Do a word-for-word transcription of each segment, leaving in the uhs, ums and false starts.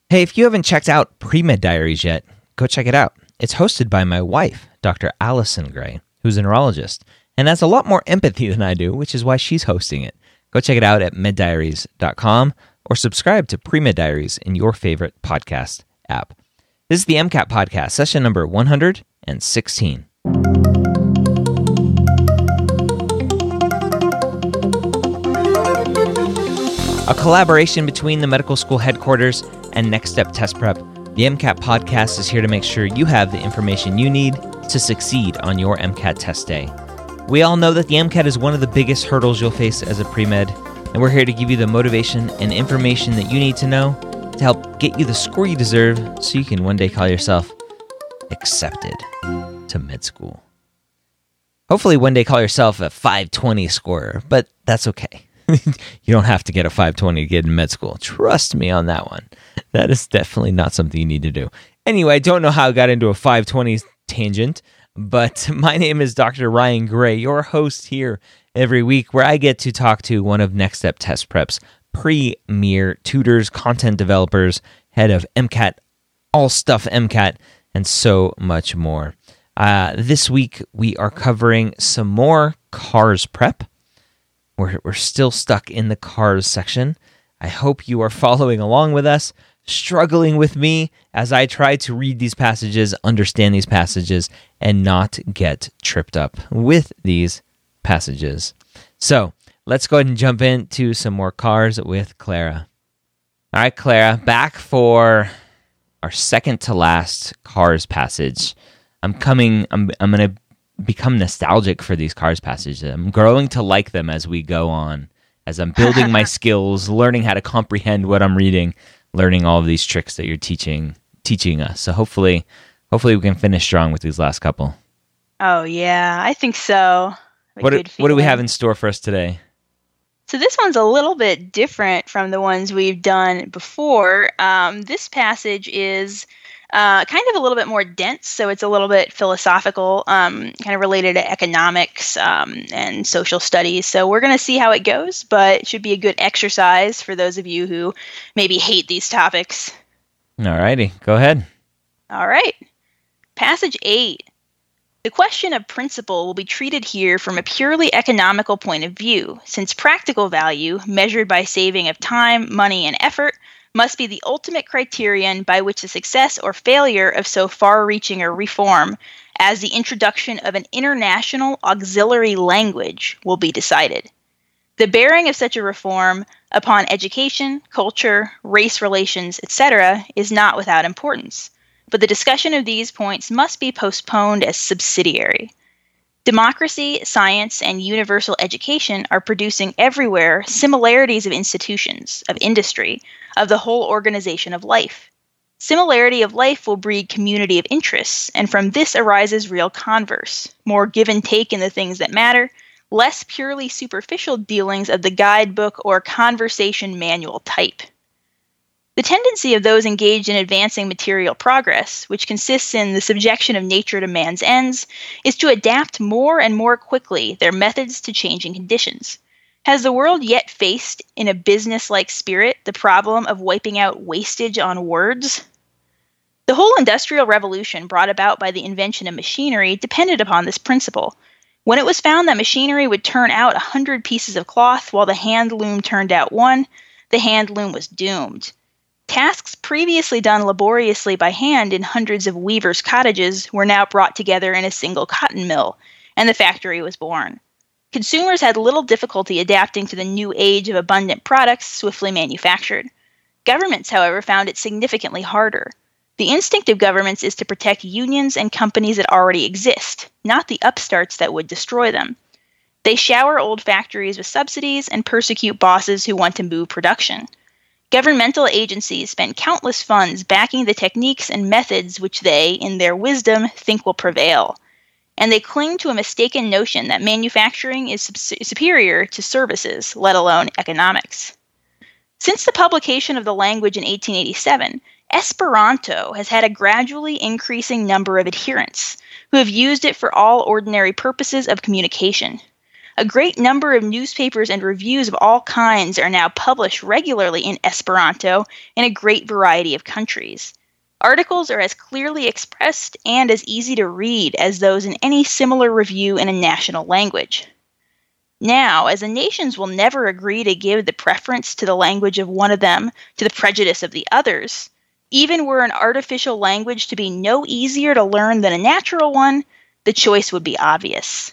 Hey, if you haven't checked out Pre-Med Diaries yet, go check it out. It's hosted by my wife, Doctor Allison Gray, who's a neurologist, and has a lot more empathy than I do, which is why she's hosting it. Go check it out at med diaries dot com or subscribe to Pre-Med Diaries in your favorite podcast app. This is the MCAT podcast, session number one hundred sixteen. A collaboration between the medical school headquarters and Next Step Test Prep, the MCAT podcast is here to make sure you have the information you need to succeed on your MCAT test day. We all know that the MCAT is one of the biggest hurdles you'll face as a pre-med, and we're here to give you the motivation and information that you need to know to help get you the score you deserve so you can one day call yourself accepted to med school. Hopefully one day call yourself a five twenty scorer, but that's okay. You don't have to get a five twenty to get in med school. Trust me on that one. That is definitely not something you need to do. Anyway, I don't know how I got into a five twenty tangent, but my name is Doctor Ryan Gray, your host here every week, where I get to talk to one of Next Step Test Prep's premier tutors, content developers, head of MCAT, all stuff MCAT, and so much more. Uh, this week, we are covering some more CARS prep. We're, we're still stuck in the CARS section. I hope you are following along with us, struggling with me as I try to read these passages, understand these passages, and not get tripped up with these passages. So let's go ahead and jump into some more CARS with Clara. All right, Clara, back for our second to last CARS passage. I'm coming, I'm, I'm going to become nostalgic for these CARS passages. I'm growing to like them as we go on, as I'm building my skills, learning how to comprehend what I'm reading, learning all of these tricks that you're teaching teaching us. So hopefully, hopefully we can finish strong with these last couple. Oh yeah, I think so. What do, what do we have in store for us today? So this one's a little bit different from the ones we've done before. Um, this passage is Uh, kind of a little bit more dense, so it's a little bit philosophical, um, kind of related to economics um, and social studies. So we're going to see how it goes, but it should be a good exercise for those of you who maybe hate these topics. All righty, go ahead. All right. Passage eight. The question of principle will be treated here from a purely economical point of view, since practical value, measured by saving of time, money, and effort, must be the ultimate criterion by which the success or failure of so far-reaching a reform as the introduction of an international auxiliary language will be decided. The bearing of such a reform upon education, culture, race relations, et cetera is not without importance, but the discussion of these points must be postponed as subsidiary. Democracy, science, and universal education are producing everywhere similarities of institutions, of industry, of the whole organization of life. Similarity of life will breed community of interests, and from this arises real converse, more give and take in the things that matter, less purely superficial dealings of the guidebook or conversation manual type. The tendency of those engaged in advancing material progress, which consists in the subjection of nature to man's ends, is to adapt more and more quickly their methods to changing conditions. Has the world yet faced, in a business-like spirit, the problem of wiping out wastage on words? The whole industrial revolution brought about by the invention of machinery depended upon this principle. When it was found that machinery would turn out a hundred pieces of cloth while the hand loom turned out one, the hand loom was doomed. Tasks previously done laboriously by hand in hundreds of weavers' cottages were now brought together in a single cotton mill, and the factory was born. Consumers had little difficulty adapting to the new age of abundant products swiftly manufactured. Governments, however, found it significantly harder. The instinct of governments is to protect unions and companies that already exist, not the upstarts that would destroy them. They shower old factories with subsidies and persecute bosses who want to move production. Governmental agencies spend countless funds backing the techniques and methods which they, in their wisdom, think will prevail. And they cling to a mistaken notion that manufacturing is sub- superior to services, let alone economics. Since the publication of the language in eighteen eighty-seven, Esperanto has had a gradually increasing number of adherents who have used it for all ordinary purposes of communication. A great number of newspapers and reviews of all kinds are now published regularly in Esperanto in a great variety of countries. Articles are as clearly expressed and as easy to read as those in any similar review in a national language. Now, as the nations will never agree to give the preference to the language of one of them to the prejudice of the others, even were an artificial language to be no easier to learn than a natural one, the choice would be obvious.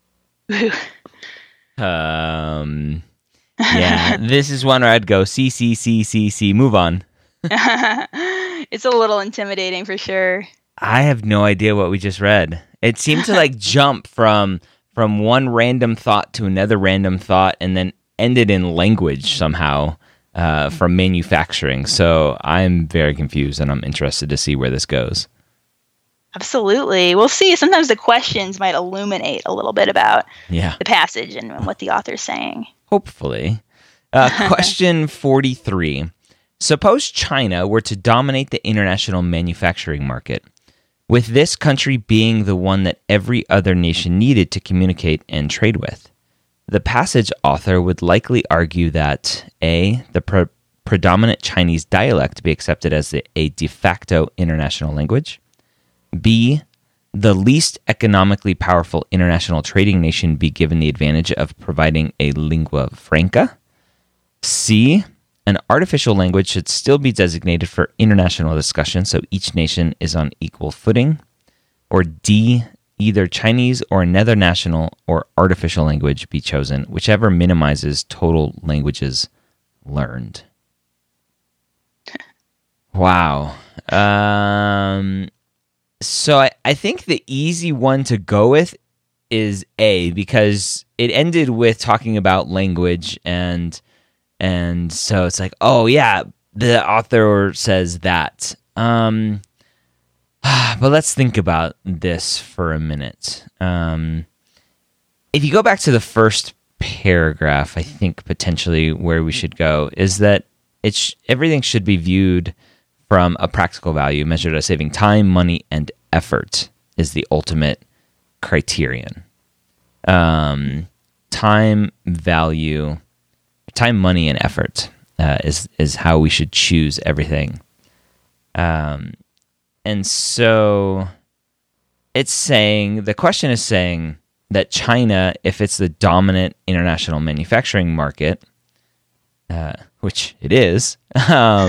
um, yeah, this is one where I'd go C, C, C, C, C, move on. It's a little intimidating for sure. I have no idea what we just read. It seemed to like jump from from one random thought to another random thought and then ended in language somehow uh, from manufacturing. So I'm very confused and I'm interested to see where this goes. Absolutely. We'll see. Sometimes the questions might illuminate a little bit about yeah. the passage and, and what the author's saying. Hopefully. Uh, question forty-three. Suppose China were to dominate the international manufacturing market, with this country being the one that every other nation needed to communicate and trade with. The passage author would likely argue that A, the pre- predominant Chinese dialect be accepted as the, a de facto international language, B, the least economically powerful international trading nation be given the advantage of providing a lingua franca, C, an artificial language should still be designated for international discussion so each nation is on equal footing, or D, either Chinese or another national or artificial language be chosen, whichever minimizes total languages learned. Wow. Um, so I, I think the easy one to go with is A, because it ended with talking about language and And so it's like, oh, yeah, the author says that. Um, but let's think about this for a minute. Um, if you go back to the first paragraph, I think potentially where we should go is that it sh- everything should be viewed from a practical value measured as saving time, money, and effort is the ultimate criterion. Um, time, value... Time, money, and effort uh, is is how we should choose everything. Um, and so it's saying, the question is saying that China, if it's the dominant international manufacturing market, uh, which it is, um,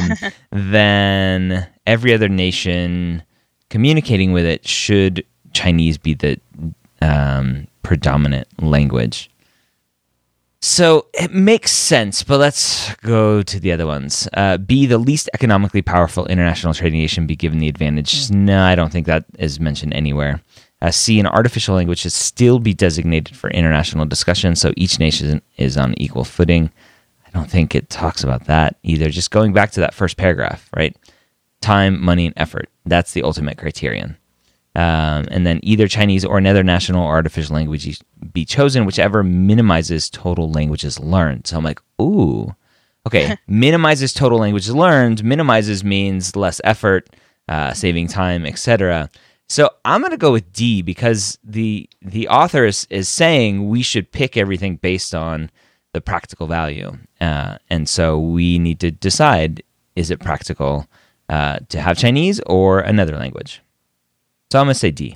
then every other nation communicating with it should Chinese be the um, predominant language. So it makes sense, but let's go to the other ones. Uh, B, the least economically powerful international trading nation be given the advantage. No, I don't think that is mentioned anywhere. Uh, C, an artificial language should still be designated for international discussion, so each nation is on equal footing. I don't think it talks about that either. Just going back to that first paragraph, right? Time, money, and effort. That's the ultimate criterion. Um, and then either Chinese or another national or artificial language be chosen, whichever minimizes total languages learned. So I'm like, ooh, okay, minimizes total languages learned. Minimizes means less effort, uh, saving time, et cetera. So I'm going to go with D because the the author is, is saying we should pick everything based on the practical value. Uh, and so we need to decide, is it practical uh, to have Chinese or another language? So I'm going to say D.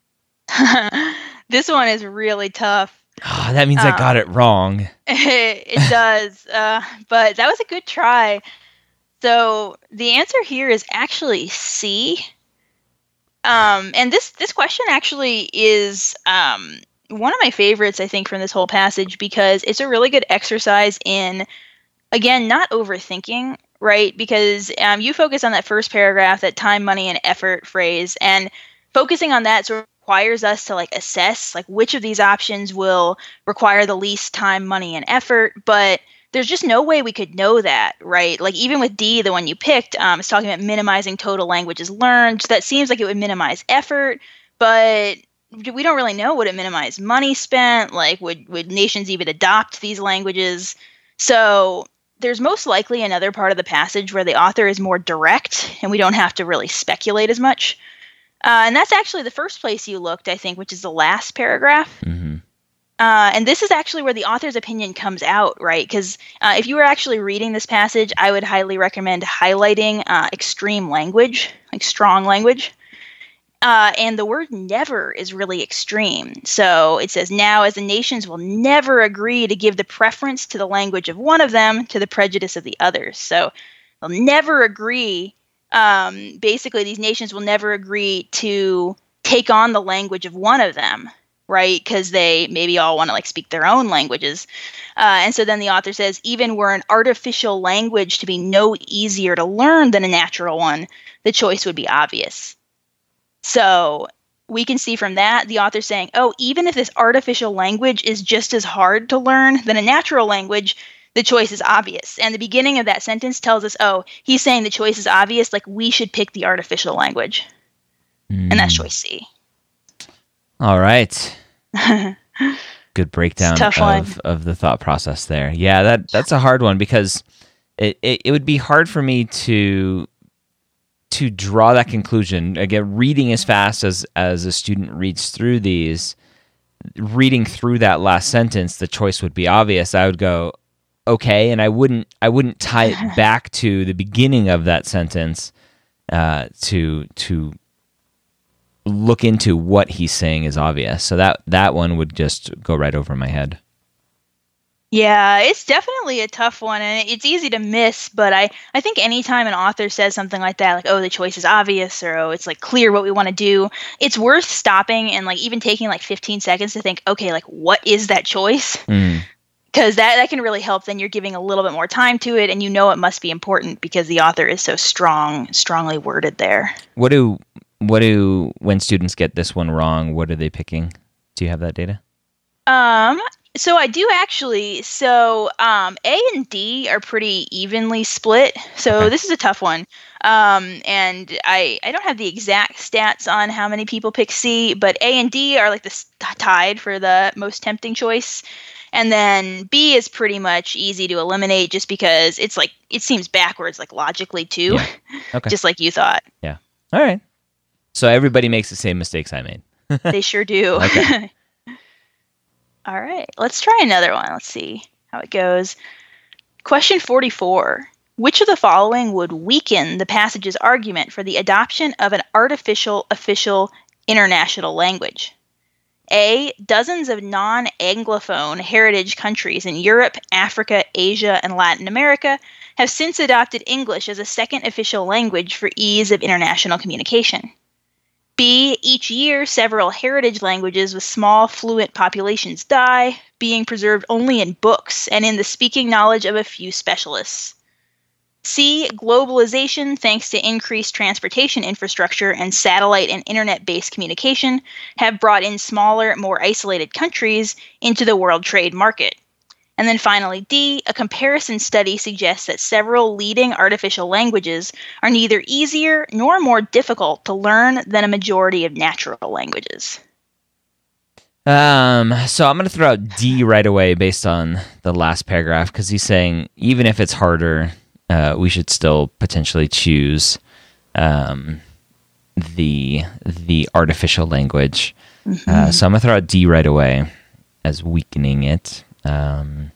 This one is really tough. Oh, that means um, I got it wrong. It, it does. Uh, but that was a good try. So the answer here is actually C. Um, and this, this question actually is um, one of my favorites, I think, from this whole passage because it's a really good exercise in, again, not overthinking, right? Because um, you focus on that first paragraph, that time, money, and effort phrase, and focusing on that sort of requires us to like assess like which of these options will require the least time, money, and effort. But there's just no way we could know that, right? Like even with D, the one you picked, um, it's talking about minimizing total languages learned. So that seems like it would minimize effort, but we don't really know. Would it minimize money spent? Like would would nations even adopt these languages? So there's most likely another part of the passage where the author is more direct and we don't have to really speculate as much. Uh, and that's actually the first place you looked, I think, which is the last paragraph. Mm-hmm. Uh, and this is actually where the author's opinion comes out, right? Because uh, if you were actually reading this passage, I would highly recommend highlighting uh, extreme language, like strong language. Uh, and the word never is really extreme. So it says, now as the nations will never agree to give the preference to the language of one of them to the prejudice of the others. So they'll never agree. Um, basically, these nations will never agree to take on the language of one of them, right? Because they maybe all want to like speak their own languages. Uh, and so then the author says, even were an artificial language to be no easier to learn than a natural one, the choice would be obvious. So we can see from that, the author saying, oh, even if this artificial language is just as hard to learn than a natural language, the choice is obvious. And the beginning of that sentence tells us, oh, he's saying the choice is obvious, like we should pick the artificial language. Mm. And that's choice C. All right. Good breakdown of, of the thought process there. Yeah, that that's a hard one because it, it, it would be hard for me to... to draw that conclusion. Again, reading as fast as, as a student reads through these, reading through that last sentence, the choice would be obvious. I would go, okay, and I wouldn't I wouldn't tie it back to the beginning of that sentence uh, to to look into what he's saying is obvious. So that, that one would just go right over my head. Yeah, it's definitely a tough one, and it's easy to miss, but I, I think anytime an author says something like that, like, oh, the choice is obvious, or, oh, it's, like, clear what we want to do, it's worth stopping and, like, even taking, like, fifteen seconds to think, okay, like, what is that choice? Mm. Because that, that can really help. Then you're giving a little bit more time to it, and you know it must be important because the author is so strong, strongly worded there. What do, what do, when students get this one wrong, what are they picking? Do you have that data? Um... So I do actually. So um, A and D are pretty evenly split. So okay. This is a tough one. Um, and I, I don't have the exact stats on how many people pick C, but A and D are like the tied for the most tempting choice. And then B is pretty much easy to eliminate just because it's like, it seems backwards, like logically too, yeah. Okay. Just like you thought. Yeah. All right. So everybody makes the same mistakes I made. They sure do. Okay. All right, let's try another one. Let's see how it goes. Question forty-four. Which of the following would weaken the passage's argument for the adoption of an artificial official international language? A. Dozens of non-Anglophone heritage countries in Europe, Africa, Asia, and Latin America have since adopted English as a second official language for ease of international communication. B. Each year, several heritage languages with small, fluent populations die, being preserved only in books and in the speaking knowledge of a few specialists. C. Globalization, thanks to increased transportation infrastructure and satellite and internet-based communication, have brought in smaller, more isolated countries into the world trade market. And then finally, D, a comparison study suggests that several leading artificial languages are neither easier nor more difficult to learn than a majority of natural languages. Um, so I'm going to throw out D right away based on the last paragraph, because he's saying even if it's harder, uh, we should still potentially choose um, the the artificial language. Mm-hmm. Uh, so I'm going to throw out D right away as weakening it. Um,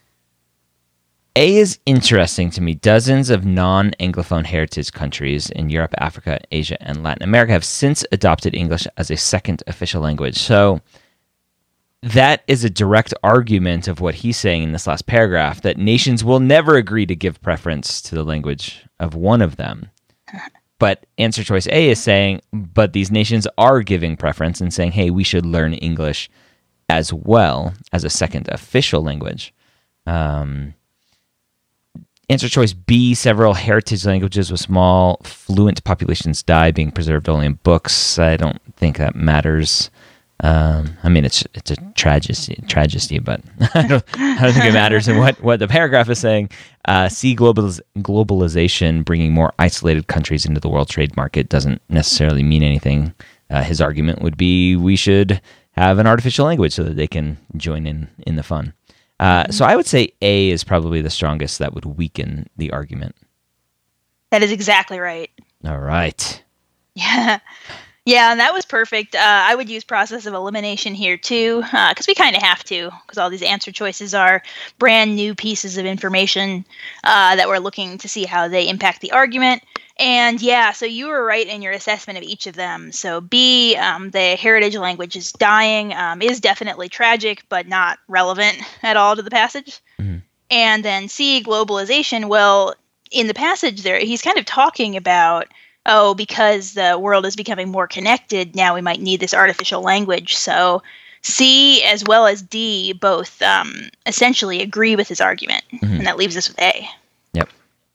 A is interesting to me. Dozens of non-Anglophone heritage countries in Europe, Africa, Asia, and Latin America have since adopted English as a second official language. So that is a direct argument of what he's saying in this last paragraph, that nations will never agree to give preference to the language of one of them. But answer choice A is saying, but these nations are giving preference and saying, hey, we should learn English as well as a second official language. Um, answer choice B, several heritage languages with small, fluent populations die, being preserved only in books. I don't think that matters. Um, I mean, it's it's a tragedy, tragedy, but I don't, I don't think it matters in what, what the paragraph is saying. Uh, C, globaliz- globalization, bringing more isolated countries into the world trade market doesn't necessarily mean anything. Uh, his argument would be we should have an artificial language so that they can join in in the fun. Uh, so I would say A is probably the strongest that would weaken the argument. That is exactly right. All right. Yeah. Yeah, and that was perfect. Uh, I would use process of elimination here too, because uh, we kind of have to, because all these answer choices are brand new pieces of information uh, that we're looking to see how they impact the argument. And yeah, so you were right in your assessment of each of them. So B, um, the heritage language is dying, um, is definitely tragic, but not relevant at all to the passage. Mm-hmm. And then C, globalization. Well, in the passage there, he's kind of talking about, oh, because the world is becoming more connected, now we might need this artificial language. So C as well as D both um, essentially agree with his argument. Mm-hmm. And that leaves us with A. Yep.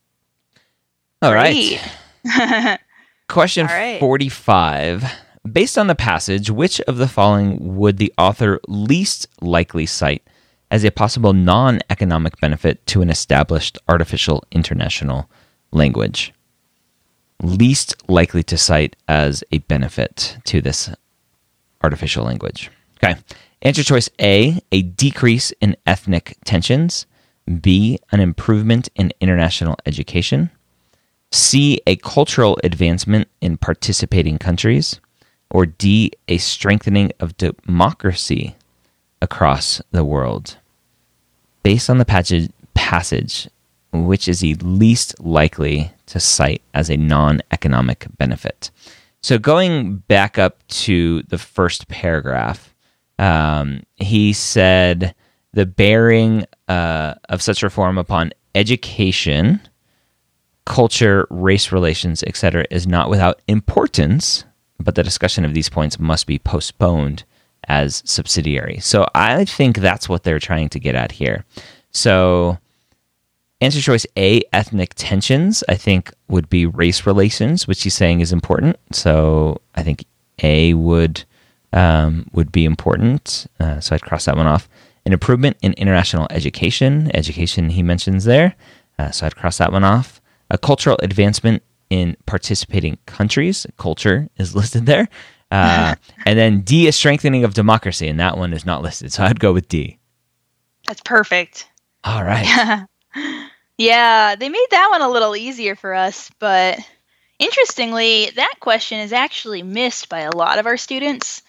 All Great. right. Question All right. forty-five. Based on the passage, which of the following would the author least likely cite as a possible non-economic benefit to an established artificial international language? Least likely to cite as a benefit to this artificial language. Okay. Answer choice A, a decrease in ethnic tensions. B, an improvement in international education. C, a cultural advancement in participating countries. Or D, a strengthening of democracy across the world. Based on the passage, passage which is he least likely to cite as a non-economic benefit? So going back up to the first paragraph, um, he said the bearing uh, of such reform upon education, culture, race relations, et cetera is not without importance, but the discussion of these points must be postponed as subsidiary. So I think that's what they're trying to get at here. So answer choice A, ethnic tensions, I think would be race relations, which he's saying is important. So I think A would um, would be important. Uh, so I'd cross that one off. An improvement in international education. Education he mentions there. Uh, so I'd cross that one off. A cultural advancement in participating countries. Culture is listed there. Uh, and then D, a strengthening of democracy. And that one is not listed. So I'd go with D. That's perfect. All right. Yeah, they made that one a little easier for us, but interestingly, that question is actually missed by a lot of our students.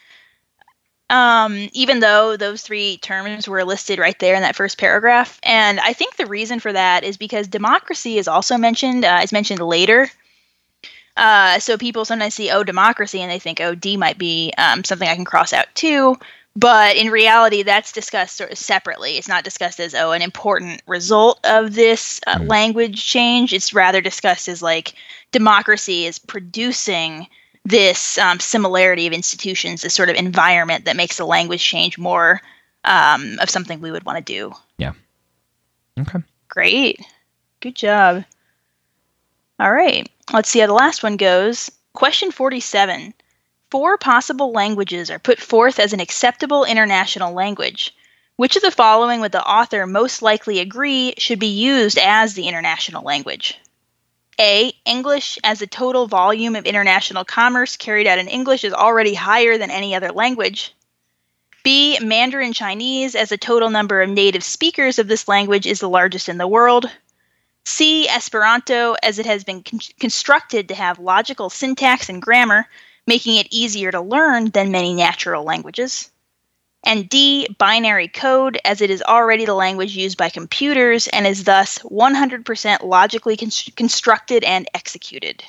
Um, even though those three terms were listed right there in that first paragraph. And I think the reason for that is because democracy is also mentioned, uh, is mentioned later. Uh, so people sometimes see, oh, democracy, and they think, oh, D might be um, something I can cross out too. But in reality, that's discussed sort of separately. It's not discussed as, oh, an important result of this uh, mm. language change. It's rather discussed as like democracy is producing this um, similarity of institutions, this sort of environment that makes the language change more um, of something we would want to do. Yeah. Okay. Great. Good job. All right. Let's see how the last one goes. Question forty-seven. Four possible languages are put forth as an acceptable international language. Which of the following would the author most likely agree should be used as the international language? A. English, as the total volume of international commerce carried out in English is already higher than any other language. B. Mandarin Chinese, as the total number of native speakers of this language is the largest in the world. C. Esperanto, as it has been con- constructed to have logical syntax and grammar, making it easier to learn than many natural languages. And D, binary code, as it is already the language used by computers and is thus one hundred percent logically con- constructed and executed.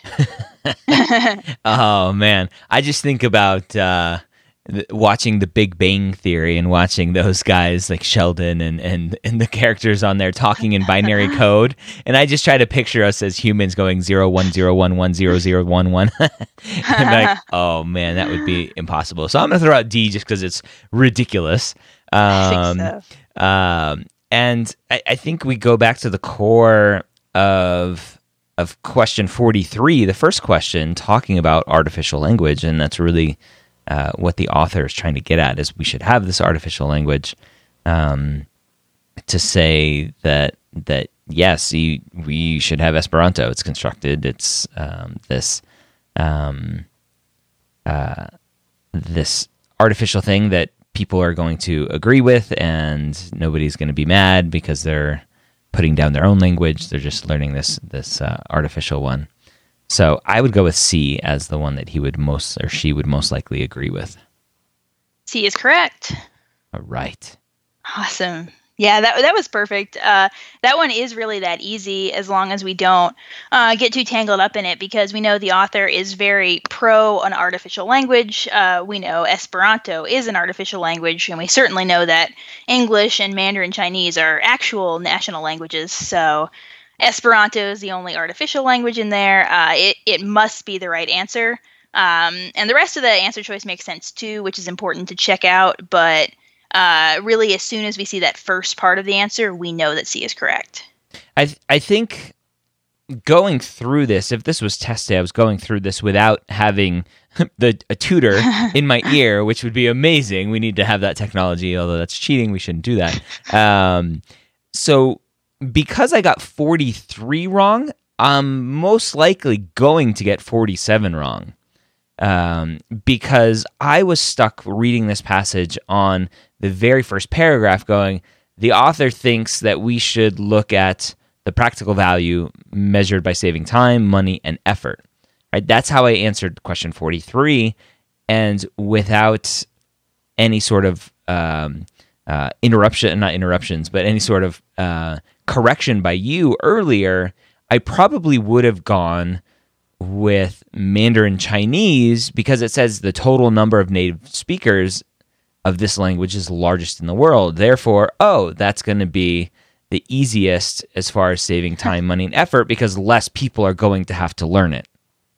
Oh, man. I just think about uh, th- watching The Big Bang Theory and watching those guys like Sheldon and, and, and the characters on there talking in binary code. And I just try to picture us as humans going zero one zero one one zero zero one one. And like, oh, man, that would be impossible. So I'm going to throw out D just because it's ridiculous. Um, I think so. Um, and I, I think we go back to the core of of question forty-three, the first question, talking about artificial language, and that's really uh, what the author is trying to get at, is we should have this artificial language um, to say that, that yes, you, we should have Esperanto. It's constructed. It's um, this um, uh, this artificial thing that people are going to agree with, and nobody's going to be mad because they're putting down their own language. They're just learning this this uh, artificial one. So I would go with C as the one that he would most, or she would most likely agree with. C is correct. All right. Awesome. Yeah, that that was perfect. Uh, that one is really that easy as long as we don't uh, get too tangled up in it, because we know the author is very pro an artificial language. Uh, we know Esperanto is an artificial language, and we certainly know that English and Mandarin Chinese are actual national languages. So Esperanto is the only artificial language in there. Uh, it, it must be the right answer. Um, and the rest of the answer choice makes sense too, which is important to check out. But Uh, really, as soon as we see that first part of the answer, we know that C is correct. I th- I think going through this, if this was test day, I was going through this without having the a tutor in my ear, which would be amazing. We need to have that technology, although that's cheating. We shouldn't do that. Um, so because I got forty-three wrong, I'm most likely going to get forty-seven wrong. Um, because I was stuck reading this passage on the very first paragraph going, the author thinks that we should look at the practical value measured by saving time, money, and effort. Right? That's how I answered question forty-three, and without any sort of um, uh, interruption, not interruptions, but any sort of uh, correction by you earlier, I probably would have gone with Mandarin Chinese, because it says the total number of native speakers of this language is the largest in the world. Therefore, oh, that's going to be the easiest as far as saving time, money, and effort, because less people are going to have to learn it.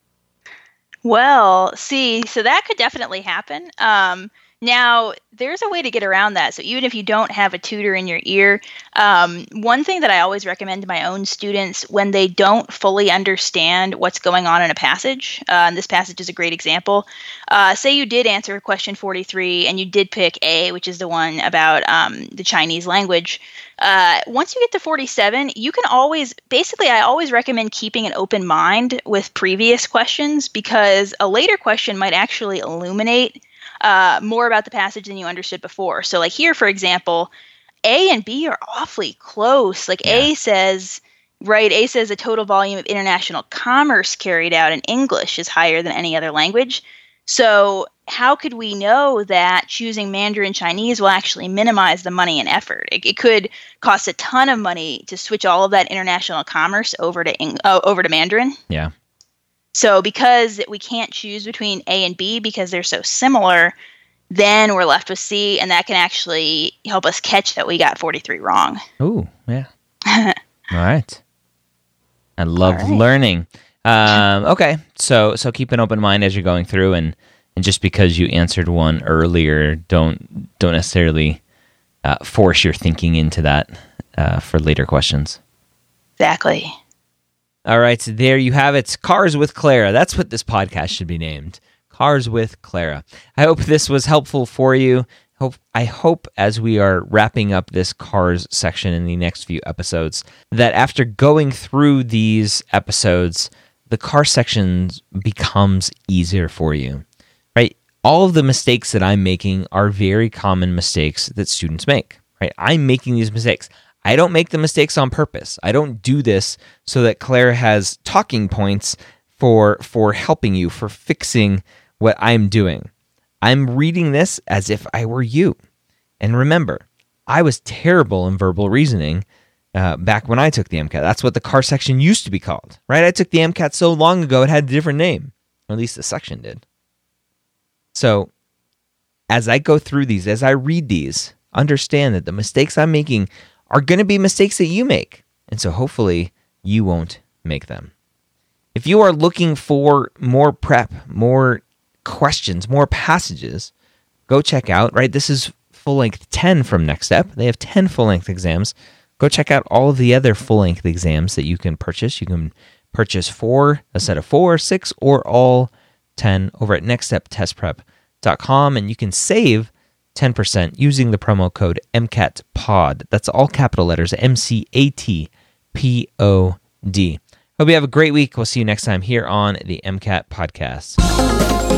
Well, see, so that could definitely happen. Um, now, there's a way to get around that. So even if you don't have a tutor in your ear, um, one thing that I always recommend to my own students when they don't fully understand what's going on in a passage, uh, and this passage is a great example. Uh, say you did answer question forty-three and you did pick A, which is the one about um, the Chinese language. Uh, once you get to forty-seven, you can always, basically, I always recommend keeping an open mind with previous questions, because a later question might actually illuminate uh, more about the passage than you understood before. So like here, for example, A and B are awfully close. Like yeah. A says, right, A says the total volume of international commerce carried out in English is higher than any other language. So how could we know that choosing Mandarin Chinese will actually minimize the money and effort? It, it could cost a ton of money to switch all of that international commerce over to Eng- uh, over to Mandarin. Yeah. So because we can't choose between A and B because they're so similar, then we're left with C, and that can actually help us catch that we got forty-three wrong. Ooh, yeah. All right. I love right. learning. Um, okay, so so keep an open mind as you're going through, and, and just because you answered one earlier, don't don't necessarily uh, force your thinking into that uh, for later questions. Exactly. All right, so there you have it. Cars with Clara. That's what this podcast should be named. Cars with Clara. I hope this was helpful for you. Hope I hope as we are wrapping up this cars section in the next few episodes, that after going through these episodes, the car section becomes easier for you, right? All of the mistakes that I'm making are very common mistakes that students make, right? I'm making these mistakes. I don't make the mistakes on purpose. I don't do this so that Claire has talking points for for helping you, for fixing what I'm doing. I'm reading this as if I were you. And remember, I was terrible in verbal reasoning uh, back when I took the MCAT. That's what the car section used to be called, right? I took the MCAT so long ago, it had a different name. Or at least the section did. So as I go through these, as I read these, understand that the mistakes I'm making are going to be mistakes that you make. And so hopefully you won't make them. If you are looking for more prep, more questions, more passages, go check out, right? This is full-length ten from Next Step. They have ten full-length exams. Go check out all of the other full-length exams that you can purchase. You can purchase four, a set of four, six, or all ten over at next step test prep dot com, and you can save ten percent using the promo code M C A T P O D. That's all capital letters, M C A T P O D. Hope you have a great week. We'll see you next time here on the MCAT Podcast.